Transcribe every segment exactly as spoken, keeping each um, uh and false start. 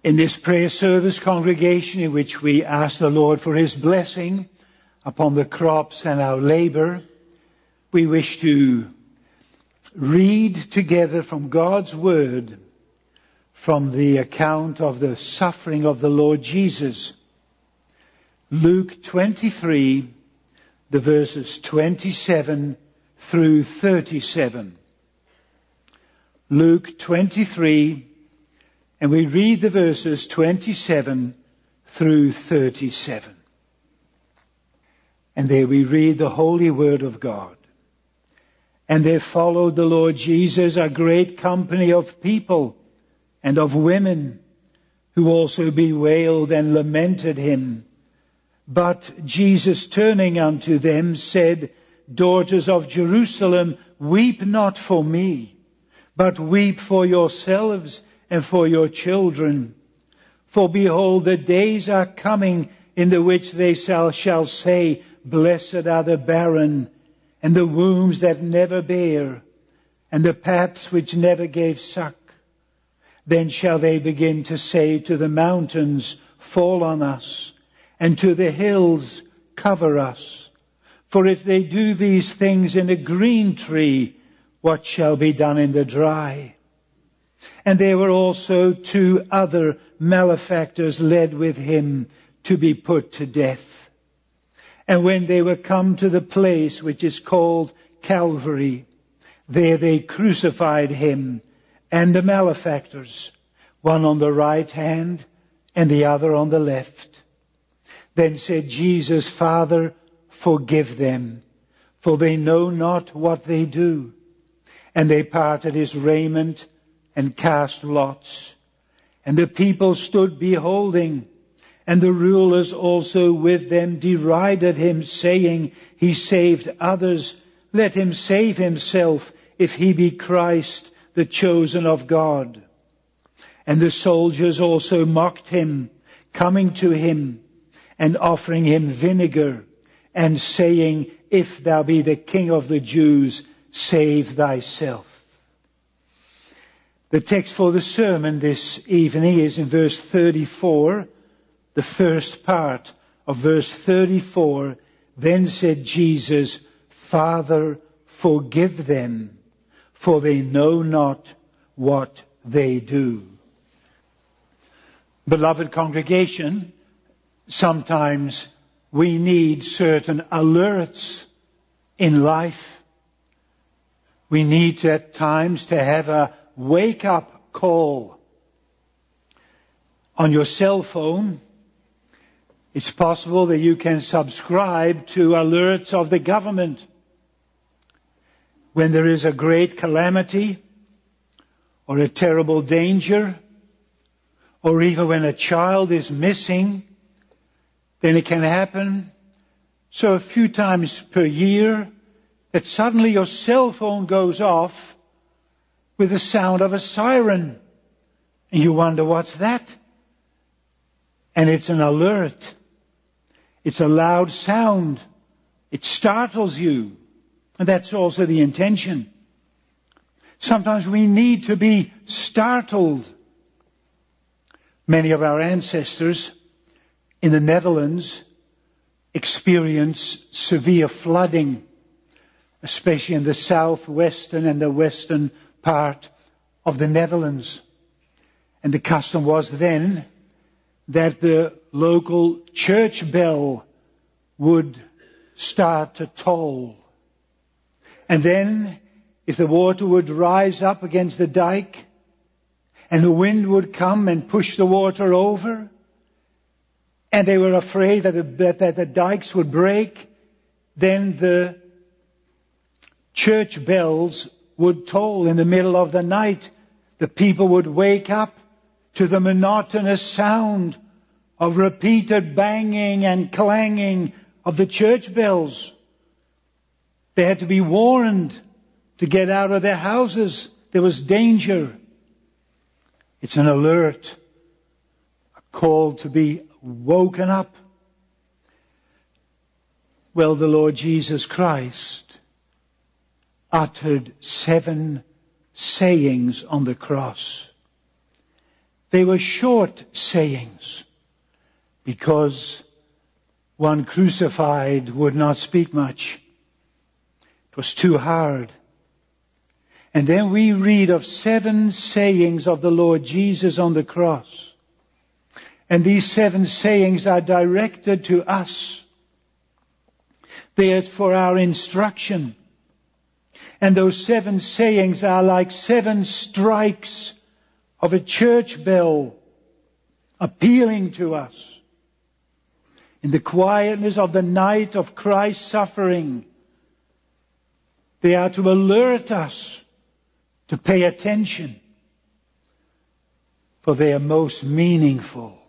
In this prayer service congregation in which we ask the Lord for His blessing upon the crops and our labor, we wish to read together from God's Word from the account of the suffering of the Lord Jesus. Luke twenty-three, the verses twenty-seven through thirty-seven. Luke twenty-three, and we read the verses twenty-seven through thirty-seven. And there we read the holy word of God. And there followed the Lord Jesus a great company of people and of women, who also bewailed and lamented him. But Jesus, turning unto them, said, Daughters of Jerusalem, weep not for me, but weep for yourselves and for your children. For behold, the days are coming in the which they shall, shall say, Blessed are the barren, and the wombs that never bare, and the paps which never gave suck. Then shall they begin to say to the mountains, Fall on us, and to the hills, Cover us. For if they do these things in a green tree, what shall be done in the dry? And there were also two other malefactors led with him to be put to death. And when they were come to the place which is called Calvary, there they crucified him and the malefactors, one on the right hand and the other on the left. Then said Jesus, Father, forgive them, for they know not what they do. And they parted his raiment and cast lots. And the people stood beholding, and the rulers also with them derided him, saying, He saved others, let him save himself, if he be Christ, the chosen of God. And the soldiers also mocked him, coming to him, and offering him vinegar, and saying, If thou be the King of the Jews, save thyself. The text for the sermon this evening is in verse thirty-four, the first part of verse thirty-four. Then said Jesus, Father, forgive them, for they know not what they do. Beloved congregation, sometimes we need certain alerts in life. We need at times to have a wake-up call. On your cell phone, it's possible that you can subscribe to alerts of the government. When there is a great calamity, or a terrible danger, or even when a child is missing, then it can happen so a few times per year that suddenly your cell phone goes off with the sound of a siren. And you wonder, what's that? And it's an alert. It's a loud sound. It startles you. And that's also the intention. Sometimes we need to be startled. Many of our ancestors in the Netherlands experienced severe flooding, especially in the southwestern and the western part of the Netherlands. And the custom was then that the local church bell would start to toll. And then, if the water would rise up against the dike, and the wind would come and push the water over, and they were afraid that the, that the dikes would break, then the church bells would toll in the middle of the night. The people would wake up to the monotonous sound of repeated banging and clanging of the church bells. They had to be warned to get out of their houses. There was danger. It's an alert, a call to be woken up. Well, the Lord Jesus Christ uttered seven sayings on the cross. They were short sayings, because one crucified would not speak much. It was too hard. And then we read of seven sayings of the Lord Jesus on the cross. And these seven sayings are directed to us. They are for our instruction. And those seven sayings are like seven strikes of a church bell appealing to us. In the quietness of the night of Christ's suffering, they are to alert us to pay attention, for they are most meaningful.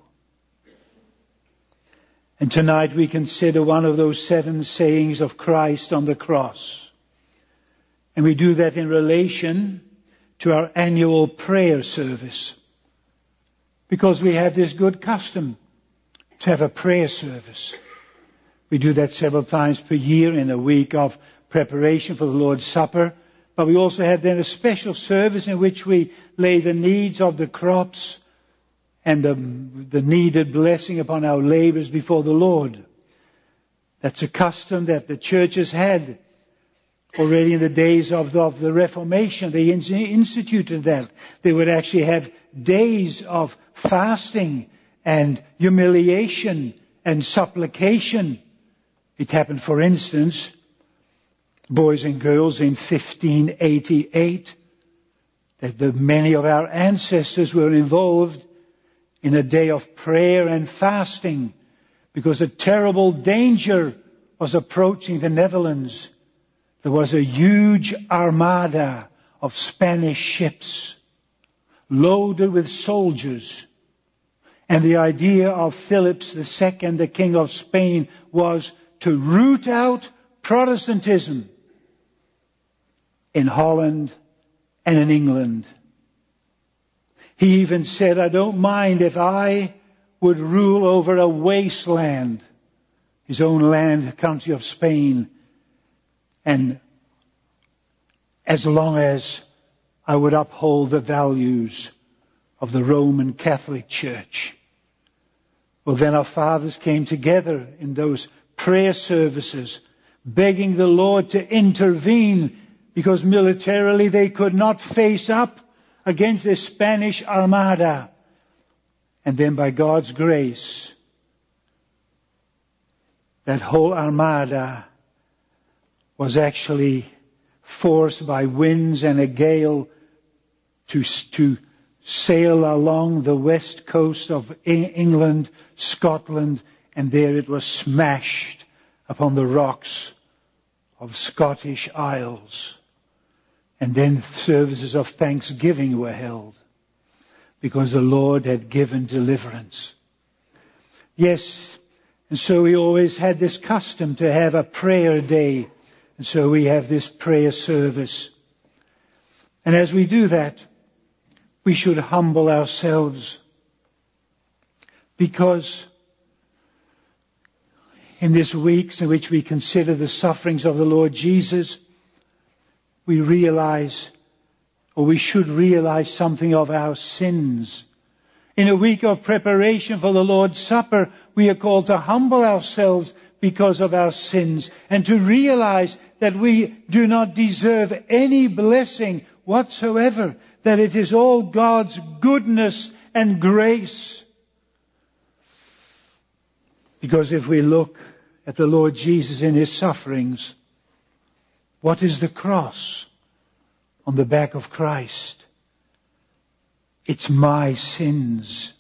And tonight we consider one of those seven sayings of Christ on the cross. And we do that in relation to our annual prayer service, because we have this good custom to have a prayer service. We do that several times per year in a week of preparation for the Lord's Supper. But we also have then a special service in which we lay the needs of the crops and the, the needed blessing upon our labors before the Lord. That's a custom that the church has had already in the days of the, of the Reformation. They in, instituted that. They would actually have days of fasting and humiliation and supplication. It happened, for instance, boys and girls, in fifteen eighty-eight, that the, many of our ancestors were involved in a day of prayer and fasting because a terrible danger was approaching the Netherlands. There was a huge armada of Spanish ships loaded with soldiers. And the idea of Philip the Second, the King of Spain, was to root out Protestantism in Holland and in England. He even said, I don't mind if I would rule over a wasteland, his own land, country of Spain, and as long as I would uphold the values of the Roman Catholic Church. Well, then our fathers came together in those prayer services, begging the Lord to intervene, because militarily they could not face up against the Spanish armada. And then by God's grace, that whole armada was actually forced by winds and a gale to, to sail along the west coast of England, Scotland, and there it was smashed upon the rocks of Scottish Isles. And then services of thanksgiving were held, because the Lord had given deliverance. Yes, and so we always had this custom to have a prayer day. And so we have this prayer service. And as we do that, we should humble ourselves, because in these weeks in which we consider the sufferings of the Lord Jesus, we realize, or we should realize, something of our sins. In a week of preparation for the Lord's Supper, we are called to humble ourselves because of our sins, and to realize that we do not deserve any blessing whatsoever, that it is all God's goodness and grace. Because if we look at the Lord Jesus in His sufferings, what is the cross on the back of Christ? It's my sins.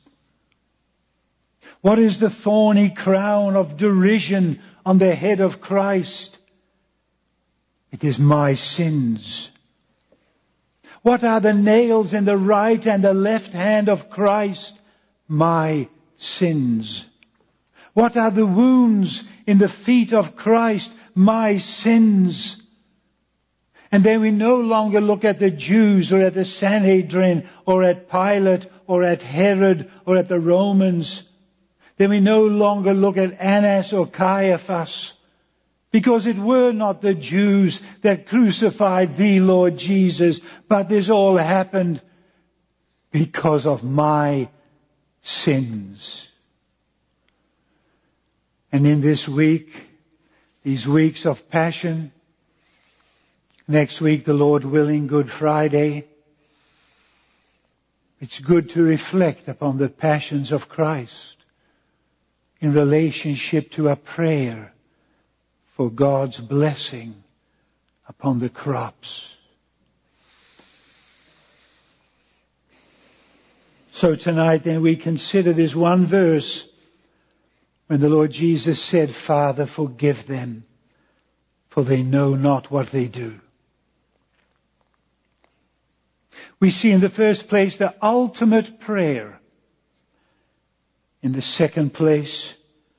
What is the thorny crown of derision on the head of Christ? It is my sins. What are the nails in the right and the left hand of Christ? My sins. What are the wounds in the feet of Christ? My sins. And then we no longer look at the Jews or at the Sanhedrin or at Pilate or at Herod or at the Romans. Then we no longer look at Annas or Caiaphas, because it were not the Jews that crucified thee, Lord Jesus, but this all happened because of my sins. And in this week, these weeks of passion, next week, the Lord willing, Good Friday, it's good to reflect upon the passions of Christ in relationship to a prayer for God's blessing upon the crops. So tonight then we consider this one verse when the Lord Jesus said, Father, forgive them, for they know not what they do. We see in the first place the ultimate prayer. In the second place,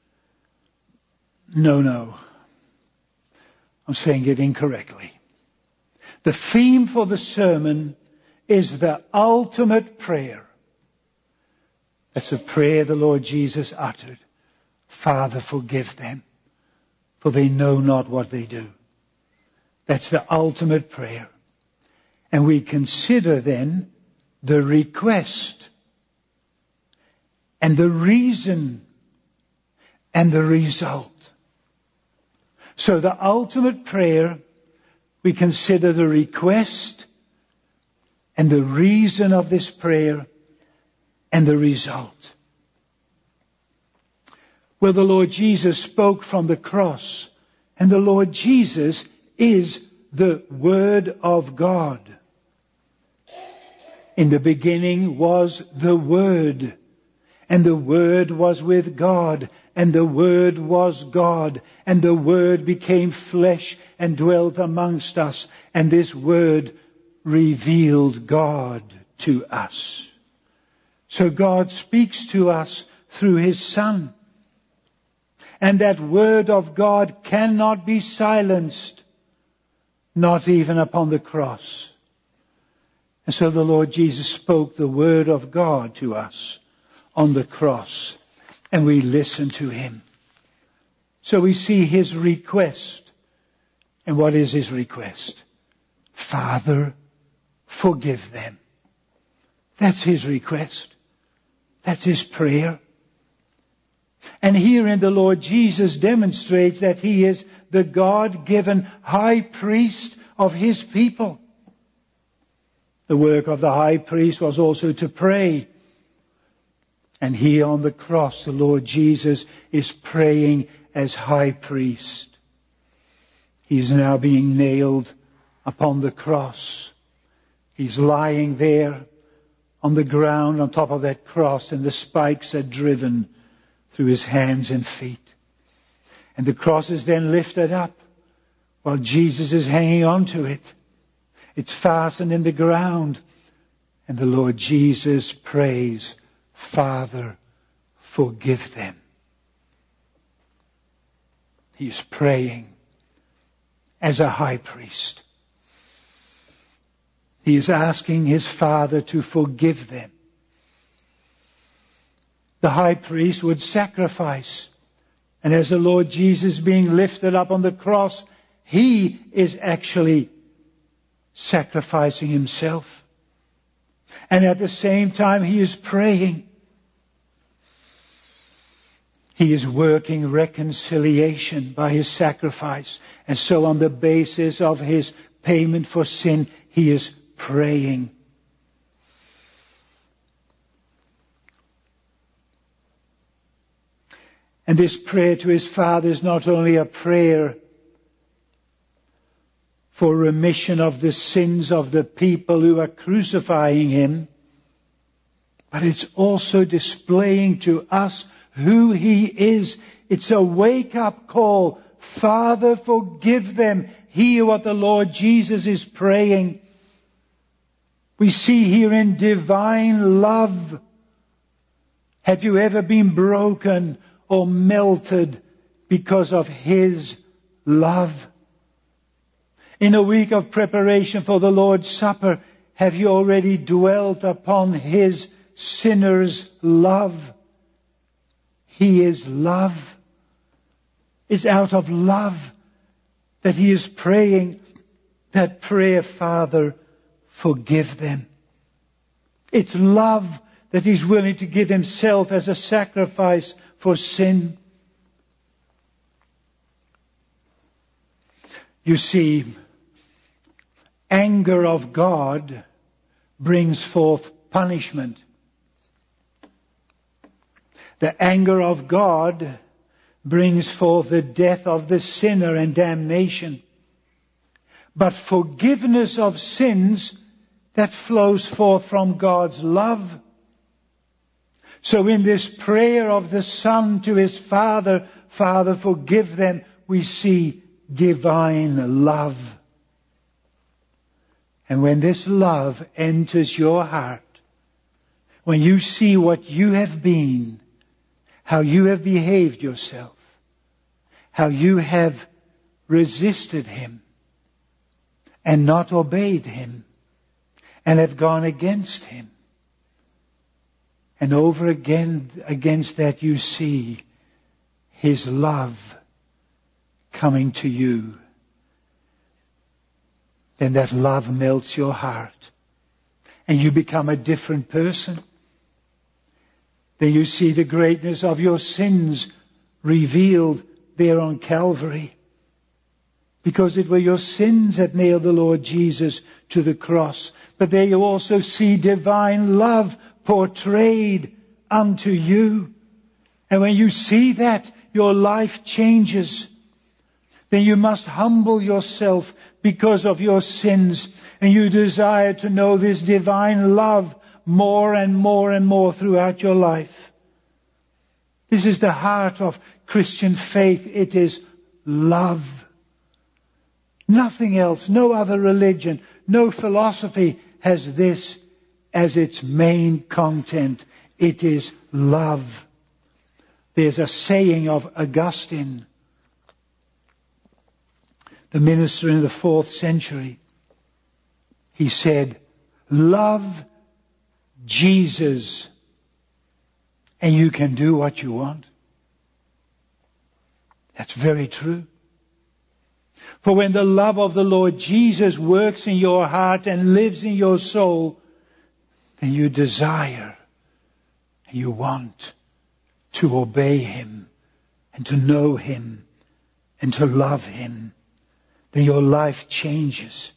no, no. I'm saying it incorrectly. The theme for the sermon is the ultimate prayer. That's a prayer the Lord Jesus uttered. Father, forgive them, for they know not what they do. That's the ultimate prayer. And we consider then the request and the reason and the result. So the ultimate prayer, we consider the request and the reason of this prayer and the result. Well, the Lord Jesus spoke from the cross, and the Lord Jesus is the Word of God. In the beginning was the Word, and the Word was with God, and the Word was God, and the Word became flesh and dwelt amongst us, and this Word revealed God to us. So God speaks to us through His Son. And that Word of God cannot be silenced, not even upon the cross. And so the Lord Jesus spoke the Word of God to us on the cross, and we listen to Him. So we see His request. And what is His request? Father, forgive them. That's His request. That's His prayer. And herein the Lord Jesus demonstrates that He is the God-given high priest of His people. The work of the high priest was also to pray. And here on the cross, the Lord Jesus is praying as high priest. He is now being nailed upon the cross. He's lying there on the ground on top of that cross, and the spikes are driven through His hands and feet. And the cross is then lifted up while Jesus is hanging on to it. It's fastened in the ground. And the Lord Jesus prays, Father, forgive them. He is praying as a high priest. He is asking His Father to forgive them. The high priest would sacrifice. And as the Lord Jesus being lifted up on the cross, He is actually sacrificing Himself. And at the same time, He is praying. He is working reconciliation by His sacrifice. And so on the basis of His payment for sin, He is praying. And this prayer to His Father is not only a prayer for remission of the sins of the people who are crucifying Him, but it's also displaying to us who He is. It's a wake-up call. Father, forgive them. Hear what the Lord Jesus is praying. We see here in divine love. Have you ever been broken or melted because of His love? In a week of preparation for the Lord's Supper, have you already dwelt upon His sinner's love? He is love. It's out of love that He is praying that prayer, Father, forgive them. It's love that He's willing to give Himself as a sacrifice for sin. You see, anger of God brings forth punishment. The anger of God brings forth the death of the sinner and damnation. But forgiveness of sins, that flows forth from God's love. So in this prayer of the Son to His Father, Father, forgive them, we see divine love. And when this love enters your heart, when you see what you have been, how you have behaved yourself, how you have resisted Him and not obeyed Him and have gone against Him, and over again against that you see His love coming to you, then that love melts your heart and you become a different person. Then you see the greatness of your sins revealed there on Calvary, because it were your sins that nailed the Lord Jesus to the cross. But there you also see divine love portrayed unto you. And when you see that, your life changes. Then you must humble yourself because of your sins, and you desire to know this divine love more and more and more throughout your life. This is the heart of Christian faith. It is love. Nothing else, no other religion, no philosophy has this as its main content. It is love. There's a saying of Augustine, the minister in the fourth century. He said, love Jesus and you can do what you want. That's very true. For when the love of the Lord Jesus works in your heart and lives in your soul, then you desire and you want to obey Him and to know Him and to love Him. Then your life changes.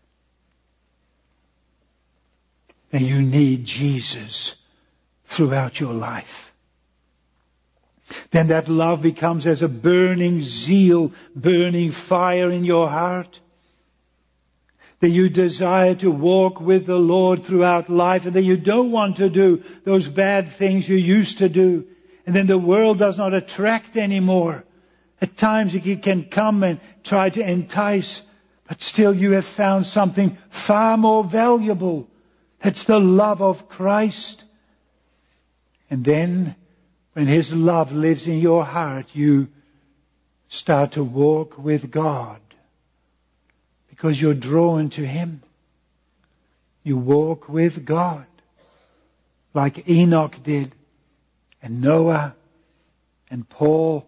Then you need Jesus throughout your life. Then that love becomes as a burning zeal, burning fire in your heart. That you desire to walk with the Lord throughout life, and that you don't want to do those bad things you used to do. And then the world does not attract anymore. At times it can come and try to entice, but still you have found something far more valuable. That's the love of Christ. And then, when His love lives in your heart, you start to walk with God. Because you're drawn to Him. You walk with God. Like Enoch did. And Noah. And Paul.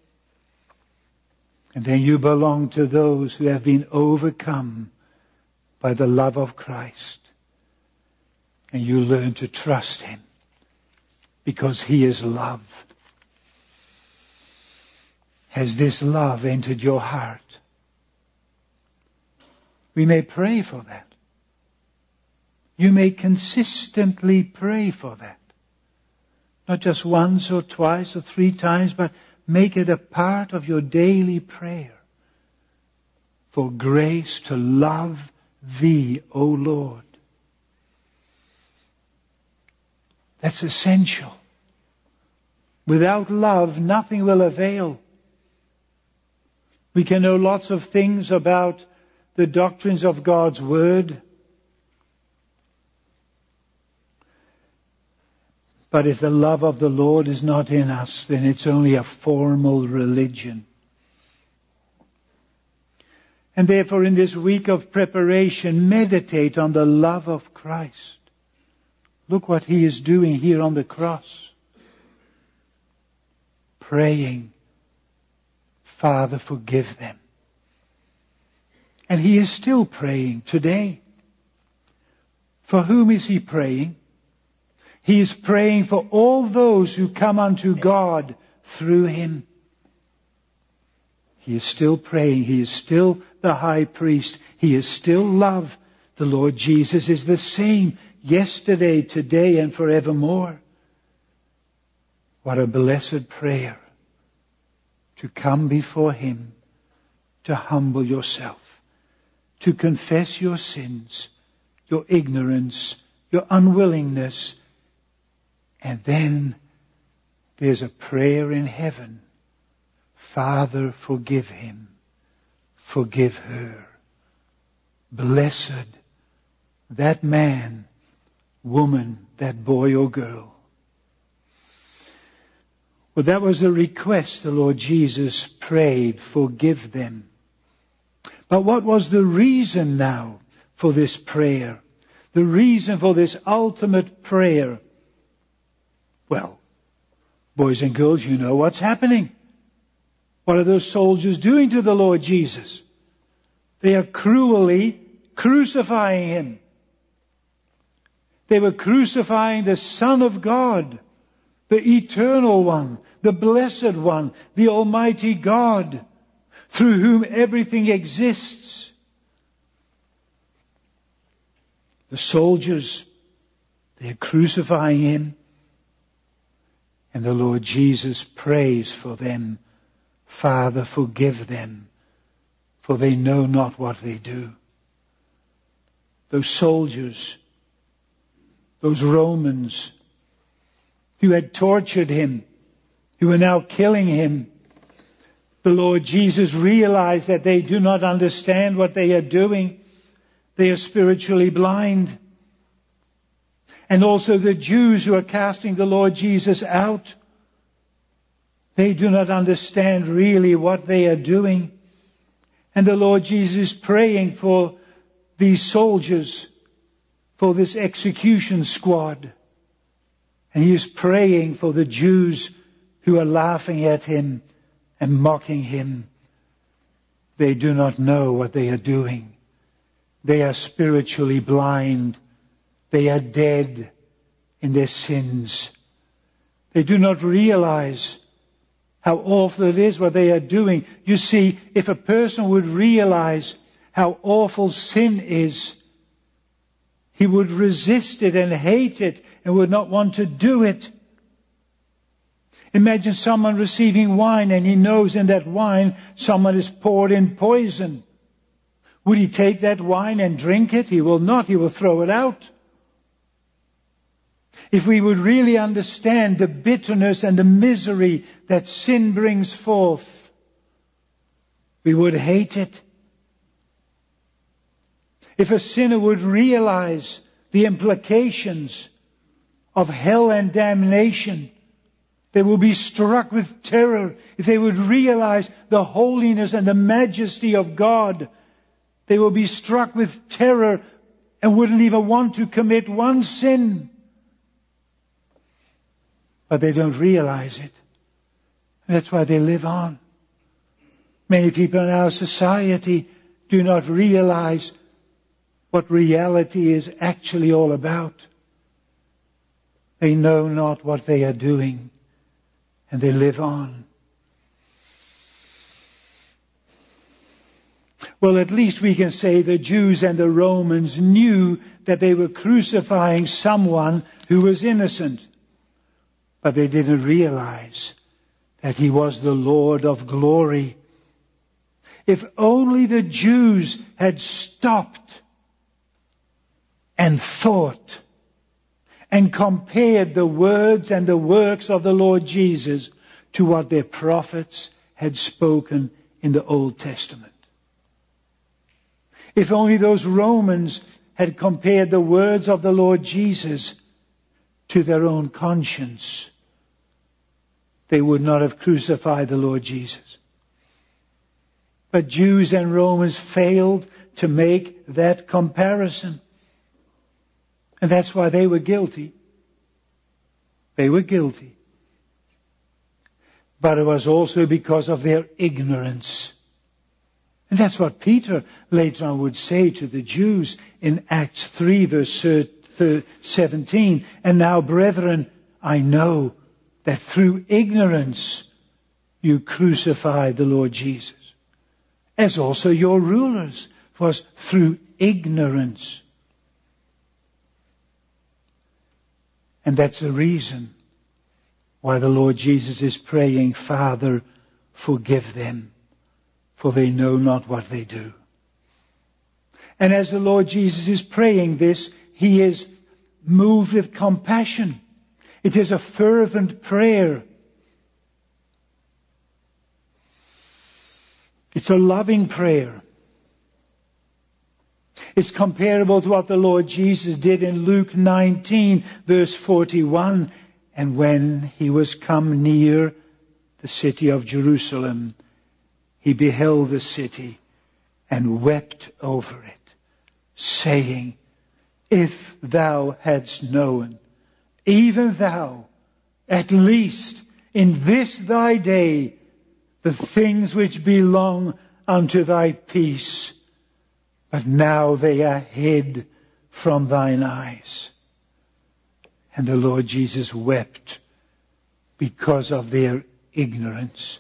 And then you belong to those who have been overcome by the love of Christ. And you learn to trust Him. Because He is love. Has this love entered your heart? We may pray for that. You may consistently pray for that. Not just once or twice or three times, but make it a part of your daily prayer. For grace to love Thee, O Lord. That's essential. Without love, nothing will avail. We can know lots of things about the doctrines of God's Word. But if the love of the Lord is not in us, then it's only a formal religion. And therefore, in this week of preparation, meditate on the love of Christ. Look what He is doing here on the cross. Praying, Father, forgive them. And He is still praying today. For whom is He praying? He is praying for all those who come unto God through him. He is still praying. He is still the high priest. He is still love. The Lord Jesus is the same yesterday, today, and forevermore. What a blessed prayer to come before him, to humble yourself, to confess your sins, your ignorance, your unwillingness. And then there's a prayer in heaven. Father, forgive him. Forgive her. Blessed that man, woman, that boy or girl. Well, that was the request the Lord Jesus prayed, forgive them. But what was the reason now for this prayer? The reason for this ultimate prayer? Well, boys and girls, you know what's happening. What are those soldiers doing to the Lord Jesus? They are cruelly crucifying him. They were crucifying the Son of God, the Eternal One, the Blessed One, the Almighty God, through whom everything exists. The soldiers, they are crucifying him, and the Lord Jesus prays for them. Father, forgive them, for they know not what they do. Those soldiers, those Romans who had tortured him, who were now killing him, the Lord Jesus realized that they do not understand what they are doing. They are spiritually blind. And also the Jews who are casting the Lord Jesus out, they do not understand really what they are doing. And the Lord Jesus is praying for these soldiers, for this execution squad. And he is praying for the Jews who are laughing at him and mocking him. They do not know what they are doing. They are spiritually blind. They are dead in their sins. They do not realize how awful it is what they are doing. You see, if a person would realize how awful sin is, he would resist it and hate it and would not want to do it. Imagine someone receiving wine and he knows in that wine someone has poured in poison. Would he take that wine and drink it? He will not. He will throw it out. If we would really understand the bitterness and the misery that sin brings forth, we would hate it. If a sinner would realize the implications of hell and damnation, they will be struck with terror. If they would realize the holiness and the majesty of God, they will be struck with terror and wouldn't even want to commit one sin. But they don't realize it. And that's why they live on. Many people in our society do not realize what reality is actually all about. They know not what they are doing, and they live on. Well, at least we can say the Jews and the Romans knew that they were crucifying someone who was innocent. But they didn't realize that he was the Lord of glory. If only the Jews had stopped and thought and compared the words and the works of the Lord Jesus to what their prophets had spoken in the Old Testament. If only those Romans had compared the words of the Lord Jesus to their own conscience, they would not have crucified the Lord Jesus. But Jews and Romans failed to make that comparison. And that's why they were guilty. They were guilty. But it was also because of their ignorance. And that's what Peter later on would say to the Jews in Acts three verse seventeen. And now, brethren, I know that through ignorance you crucified the Lord Jesus, as also your rulers was through ignorance. And that's the reason why the Lord Jesus is praying, Father, forgive them, for they know not what they do. And as the Lord Jesus is praying this, he is moved with compassion. It is a fervent prayer. It's a loving prayer. It's comparable to what the Lord Jesus did in Luke nineteen, verse forty-one. And when he was come near the city of Jerusalem, he beheld the city and wept over it, saying, if thou hadst known, even thou, at least in this thy day, the things which belong unto thy peace, but now they are hid from thine eyes. And the Lord Jesus wept because of their ignorance.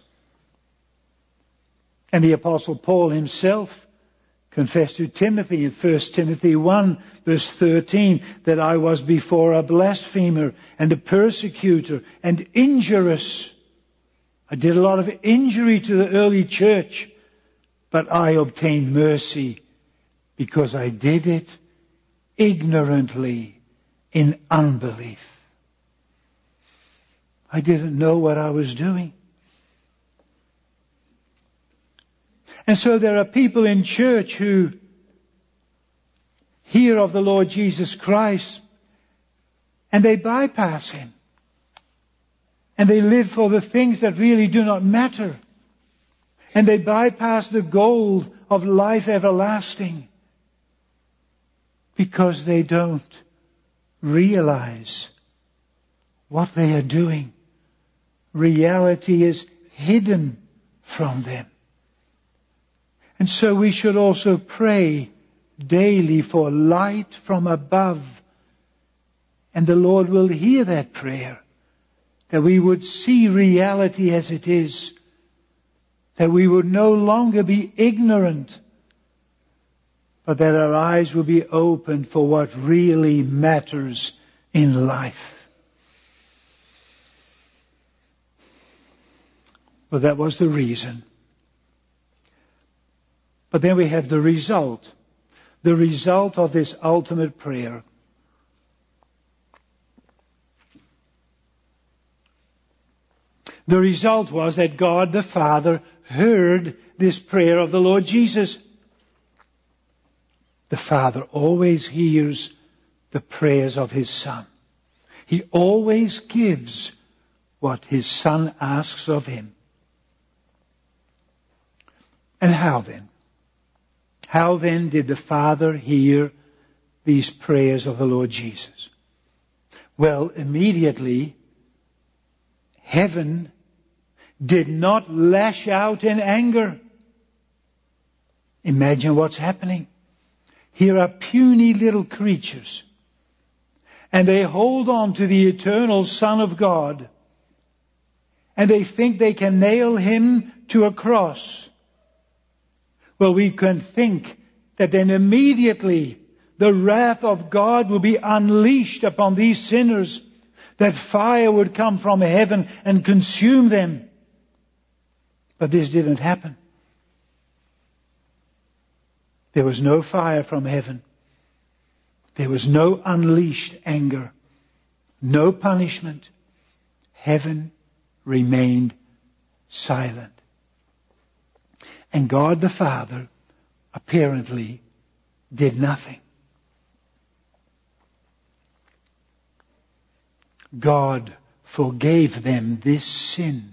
And the Apostle Paul himself confessed to Timothy in First Timothy one, verse thirteen, that I was before a blasphemer and a persecutor and injurious. I did a lot of injury to the early church, but I obtained mercy because I did it ignorantly in unbelief. I didn't know what I was doing. And so there are people in church who hear of the Lord Jesus Christ and they bypass him. And they live for the things that really do not matter. And they bypass the goal of life everlasting because they don't realize what they are doing. Reality is hidden from them. And so we should also pray daily for light from above. And the Lord will hear that prayer. That we would see reality as it is. That we would no longer be ignorant. But that our eyes will be opened for what really matters in life. Well, that was the reason. But then we have the result. The result of this ultimate prayer. The result was that God the Father heard this prayer of the Lord Jesus. The Father always hears the prayers of His Son. He always gives what His Son asks of Him. And how then? How then did the Father hear these prayers of the Lord Jesus? Well, immediately, heaven did not lash out in anger. Imagine what's happening. Here are puny little creatures, and they hold on to the eternal Son of God, and they think they can nail Him to a cross. Well, we can think that then immediately the wrath of God will be unleashed upon these sinners, that fire would come from heaven and consume them. But this didn't happen. There was no fire from heaven. There was no unleashed anger. No punishment. Heaven remained silent. And God the Father apparently did nothing. God forgave them this sin.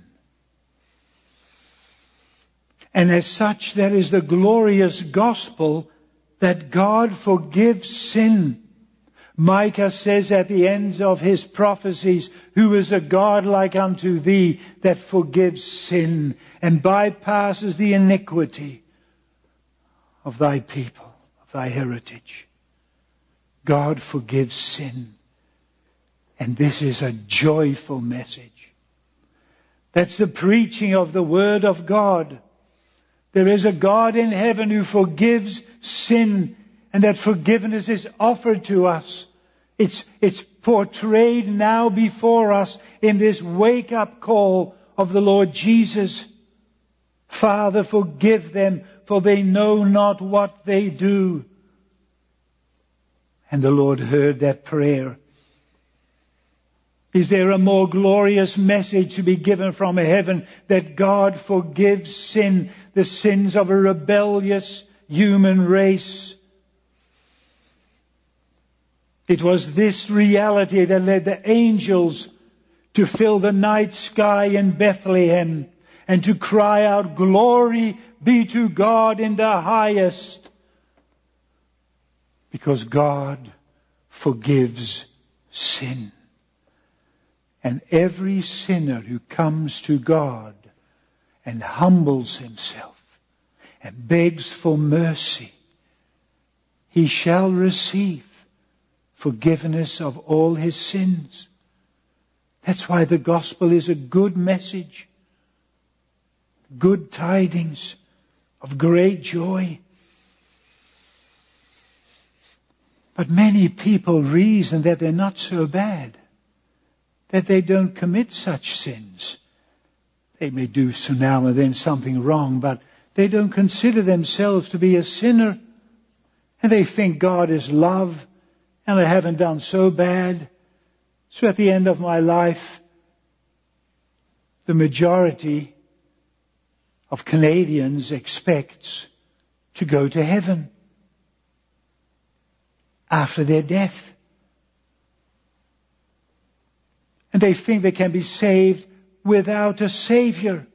And as such, that is the glorious gospel that God forgives sin. Micah says at the end of his prophecies, who is a God like unto thee that forgives sin and bypasses the iniquity of thy people, of thy heritage. God forgives sin. And this is a joyful message. That's the preaching of the Word of God. There is a God in heaven who forgives sin, and that forgiveness is offered to us. It's, it's portrayed now before us in this wake-up call of the Lord Jesus. Father, forgive them, for they know not what they do. And the Lord heard that prayer. Is there a more glorious message to be given from heaven that God forgives sin, the sins of a rebellious human race? It was this reality that led the angels to fill the night sky in Bethlehem and to cry out, "Glory be to God in the highest." Because God forgives sin. And every sinner who comes to God and humbles himself and begs for mercy, he shall receive forgiveness of all his sins. That's why the gospel is a good message, good tidings of great joy. But many people reason that they're not so bad, that they don't commit such sins. They may do so now and then something wrong, but they don't consider themselves to be a sinner. And they think God is love, and I haven't done so bad. So at the end of my life, the majority of Canadians expects to go to heaven after their death. And they think they can be saved without a Savior.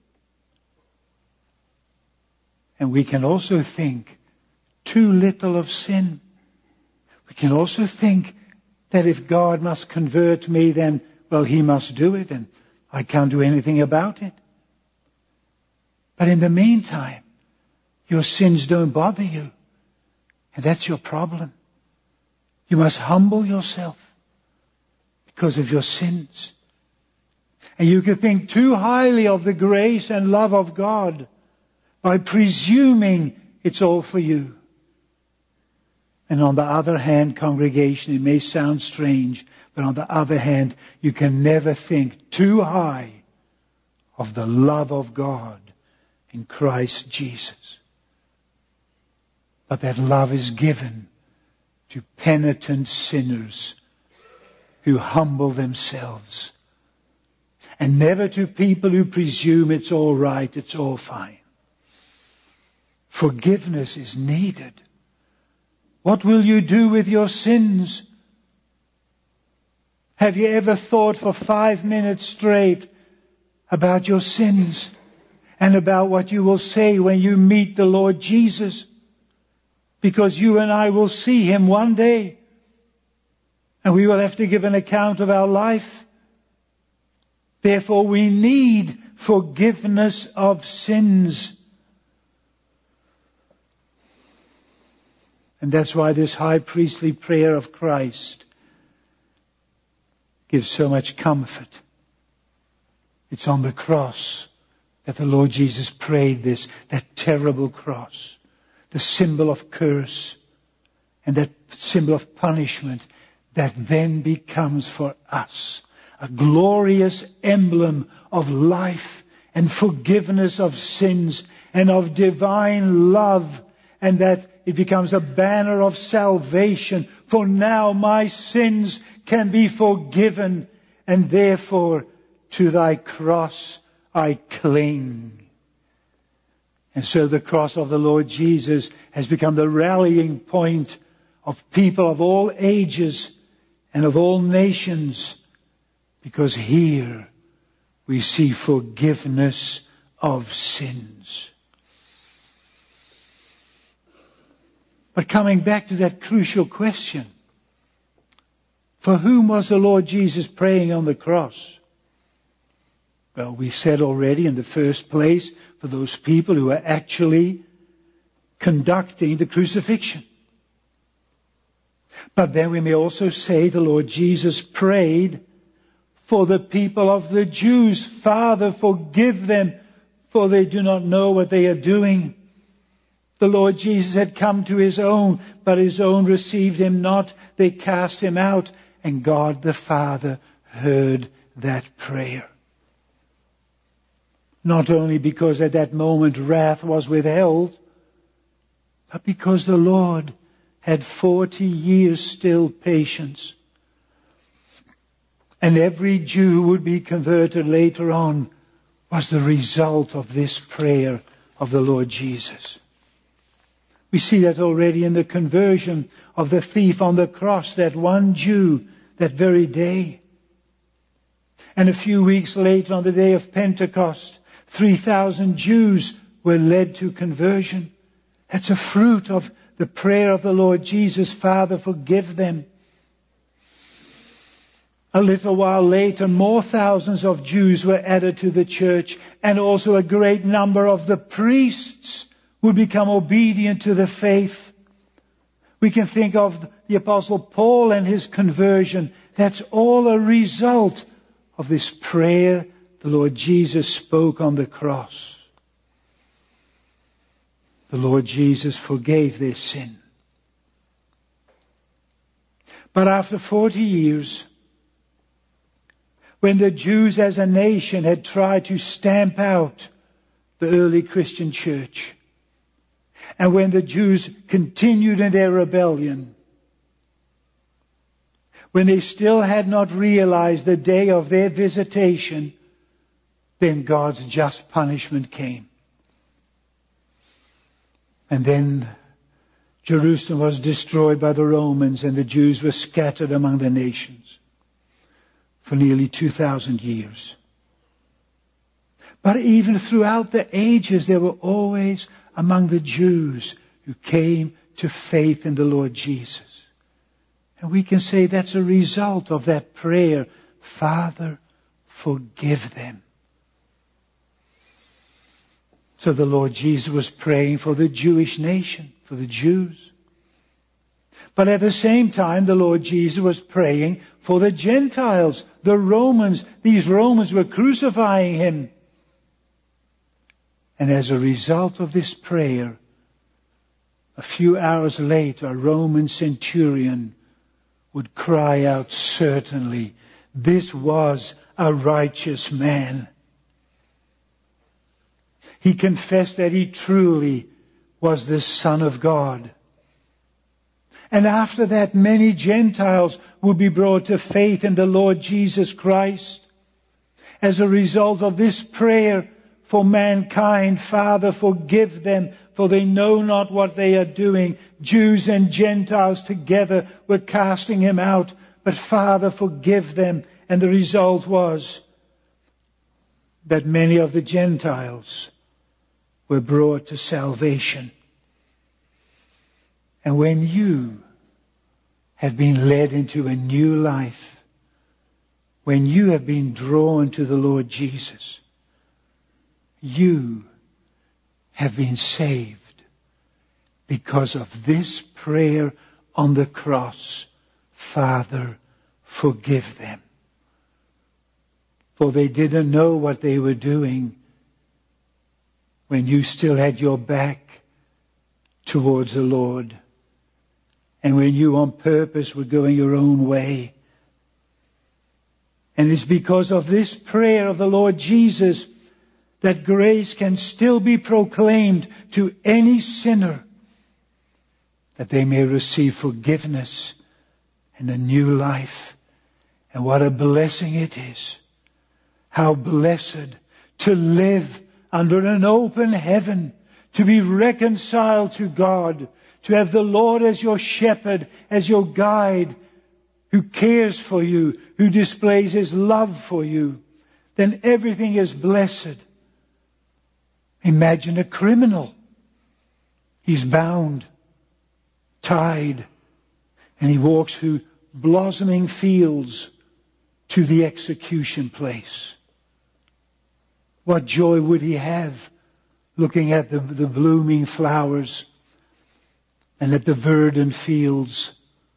And we can also think too little of sin. We can also think that if God must convert me, then, well, He must do it, and I can't do anything about it. But in the meantime, your sins don't bother you. And that's your problem. You must humble yourself because of your sins. And you can think too highly of the grace and love of God by presuming it's all for you. And on the other hand, congregation, it may sound strange, but on the other hand, you can never think too high of the love of God in Christ Jesus. But that love is given to penitent sinners who humble themselves, and never to people who presume it's all right, it's all fine. Forgiveness is needed. What will you do with your sins? Have you ever thought for five minutes straight about your sins and about what you will say when you meet the Lord Jesus? Because you and I will see Him one day, and we will have to give an account of our life. Therefore, we need forgiveness of sins. And that's why this high priestly prayer of Christ gives so much comfort. It's on the cross that the Lord Jesus prayed this, that terrible cross, the symbol of curse and that symbol of punishment that then becomes for us a glorious emblem of life and forgiveness of sins and of divine love, and that it becomes a banner of salvation. For now my sins can be forgiven, and therefore to thy cross I cling. And so the cross of the Lord Jesus has become the rallying point of people of all ages and of all nations, because here we see forgiveness of sins. But coming back to that crucial question, for whom was the Lord Jesus praying on the cross? Well, we said already in the first place, for those people who are actually conducting the crucifixion. But then we may also say the Lord Jesus prayed for the people of the Jews. Father, forgive them, for they do not know what they are doing. The Lord Jesus had come to his own, but his own received him not. They cast him out, and God the Father heard that prayer. Not only because at that moment wrath was withheld, but because the Lord had forty years still patience. And every Jew who would be converted later on was the result of this prayer of the Lord Jesus. We see that already in the conversion of the thief on the cross, that one Jew, that very day. And a few weeks later, on the day of Pentecost, three thousand Jews were led to conversion. That's a fruit of the prayer of the Lord Jesus, Father, forgive them. A little while later, more thousands of Jews were added to the church, and also a great number of the priests would become obedient to the faith. We can think of the Apostle Paul and his conversion. That's all a result of this prayer the Lord Jesus spoke on the cross. The Lord Jesus forgave their sin. But after forty years, when the Jews as a nation had tried to stamp out the early Christian church, and when the Jews continued in their rebellion, when they still had not realized the day of their visitation, then God's just punishment came. And then Jerusalem was destroyed by the Romans, and the Jews were scattered among the nations for nearly two thousand years. But even throughout the ages, there were always among the Jews who came to faith in the Lord Jesus. And we can say that's a result of that prayer, Father, forgive them. So the Lord Jesus was praying for the Jewish nation, for the Jews. But at the same time, the Lord Jesus was praying for the Gentiles, the Romans. These Romans were crucifying him. And as a result of this prayer, a few hours later, a Roman centurion would cry out, certainly, this was a righteous man. He confessed that he truly was the Son of God. And after that, many Gentiles would be brought to faith in the Lord Jesus Christ. As a result of this prayer for mankind, Father, forgive them, for they know not what they are doing. Jews and Gentiles together were casting him out. But Father, forgive them. And the result was that many of the Gentiles were brought to salvation. And when you have been led into a new life, when you have been drawn to the Lord Jesus, you have been saved because of this prayer on the cross. Father, forgive them. For they didn't know what they were doing when you still had your back towards the Lord, and when you on purpose were going your own way. And it's because of this prayer of the Lord Jesus that grace can still be proclaimed to any sinner, that they may receive forgiveness and a new life. And what a blessing it is. How blessed to live under an open heaven, to be reconciled to God, to have the Lord as your shepherd, as your guide, who cares for you, who displays his love for you. Then everything is blessed. Imagine a criminal. He's bound, tied, and he walks through blossoming fields to the execution place. What joy would he have looking at the, the blooming flowers and at the verdant fields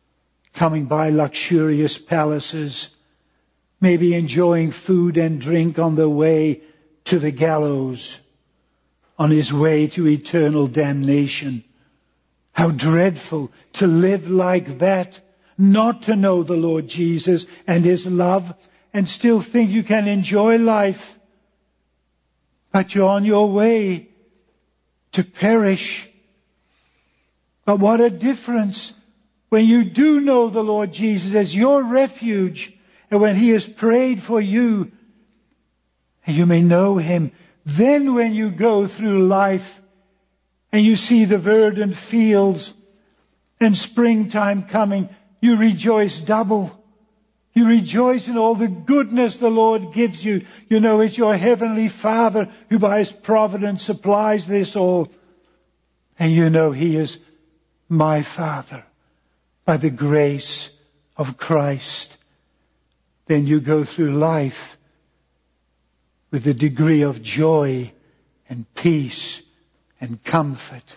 coming by luxurious palaces, maybe enjoying food and drink on the way to the gallows, on his way to eternal damnation. How dreadful to live like that, not to know the Lord Jesus and his love, and still think you can enjoy life, but you're on your way to perish. But what a difference when you do know the Lord Jesus as your refuge, and when he has prayed for you, and you may know him. Then when you go through life and you see the verdant fields and springtime coming, you rejoice double. You rejoice in all the goodness the Lord gives you. You know it's your heavenly Father who by his providence supplies this all. And you know he is my Father by the grace of Christ. Then you go through life with a degree of joy and peace and comfort.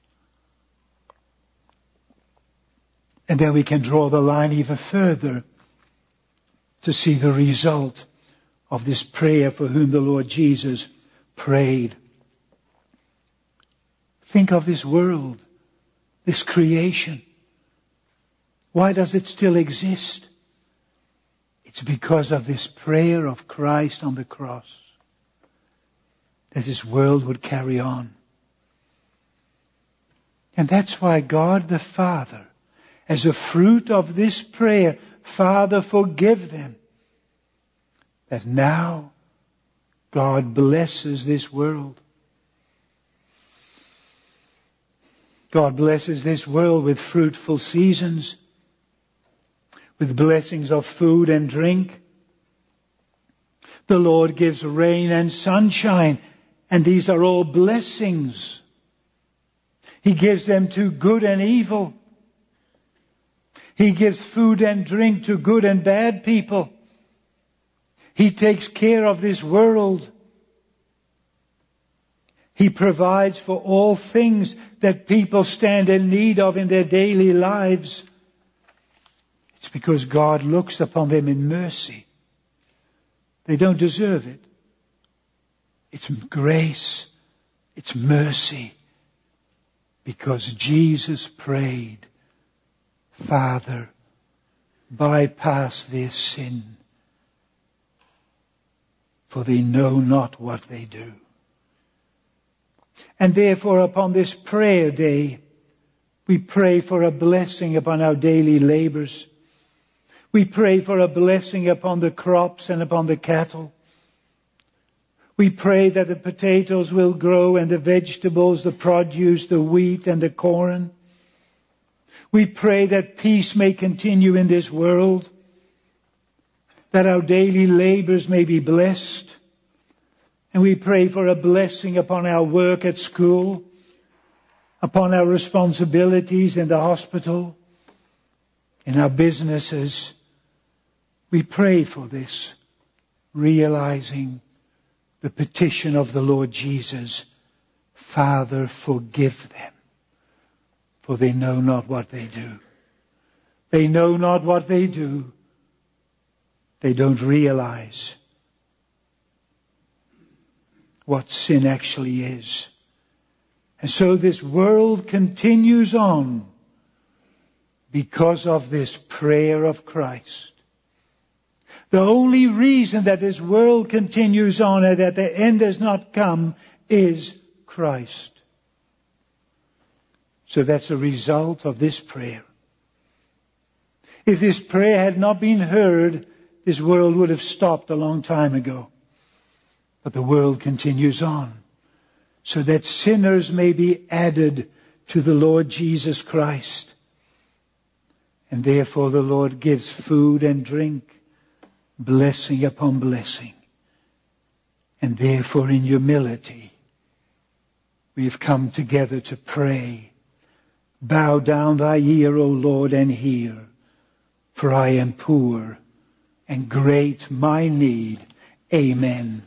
And then we can draw the line even further to see the result of this prayer for whom the Lord Jesus prayed. Think of this world, this creation. Why does it still exist? It's because of this prayer of Christ on the cross that this world would carry on. And that's why God the Father, as a fruit of this prayer, Father, forgive them, that now God blesses this world. God blesses this world with fruitful seasons, with blessings of food and drink. The Lord gives rain and sunshine, and these are all blessings. He gives them to good and evil. He gives food and drink to good and bad people. He takes care of this world. He provides for all things that people stand in need of in their daily lives. It's because God looks upon them in mercy. They don't deserve it. It's grace. It's mercy. Because Jesus prayed, Father, bypass their sin, for they know not what they do. And therefore upon this prayer day, we pray for a blessing upon our daily labors. We pray for a blessing upon the crops and upon the cattle. We pray that the potatoes will grow and the vegetables, the produce, the wheat and the corn. We pray that peace may continue in this world, that our daily labors may be blessed. And we pray for a blessing upon our work at school, upon our responsibilities in the hospital, in our businesses. We pray for this, realizing the petition of the Lord Jesus, Father, forgive them, for they know not what they do. They know not what they do. They don't realize what sin actually is. And so this world continues on because of this prayer of Christ. The only reason that this world continues on and that the end has not come is Christ. So that's a result of this prayer. If this prayer had not been heard, this world would have stopped a long time ago. But the world continues on, so that sinners may be added to the Lord Jesus Christ. And therefore the Lord gives food and drink, blessing upon blessing. And therefore in humility, we have come together to pray. Bow down thy ear, O Lord, and hear, for I am poor and great my need. Amen.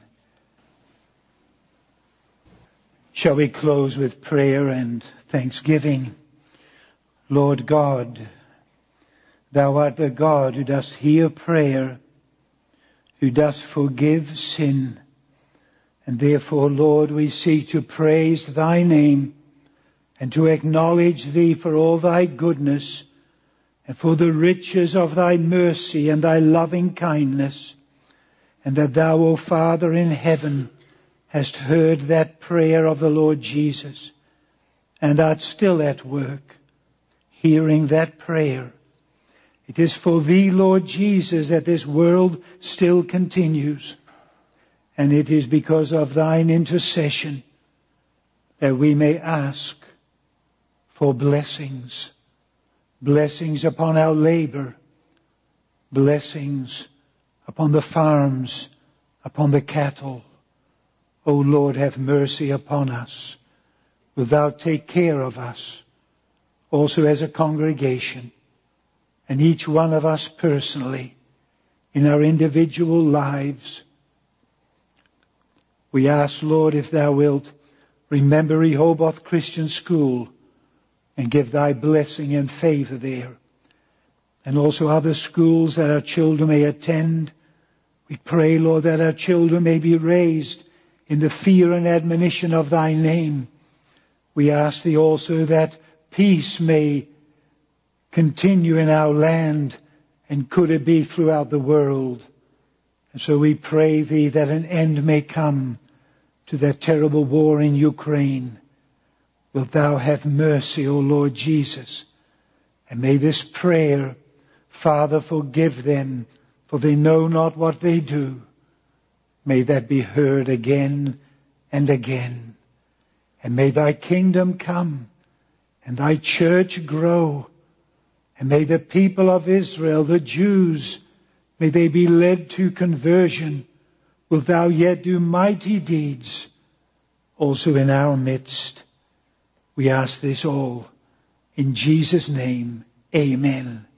Shall we close with prayer and thanksgiving? Lord God, Thou art the God who dost hear prayer, who dost forgive sin. And therefore, Lord, we seek to praise thy name and to acknowledge thee for all thy goodness and for the riches of thy mercy and thy loving kindness. And that thou, O Father in heaven, hast heard that prayer of the Lord Jesus and art still at work, hearing that prayer. It is for thee, Lord Jesus, that this world still continues. And it is because of thine intercession that we may ask for blessings. Blessings upon our labor. Blessings upon the farms, upon the cattle. O Lord, have mercy upon us. Wilt thou take care of us, also as a congregation, and each one of us personally, in our individual lives. We ask, Lord, if thou wilt remember Rehoboth Christian School and give thy blessing and favor there. And also other schools that our children may attend. We pray, Lord, that our children may be raised in the fear and admonition of thy name. We ask thee also that peace may continue in our land, and could it be throughout the world. And so we pray thee that an end may come to that terrible war in Ukraine. Wilt thou have mercy, O Lord Jesus? And may this prayer, Father, forgive them, for they know not what they do. May that be heard again and again. And may thy kingdom come, and thy church grow. And may the people of Israel, the Jews, may they be led to conversion. Wilt thou yet do mighty deeds also in our midst? We ask this all in Jesus' name. Amen.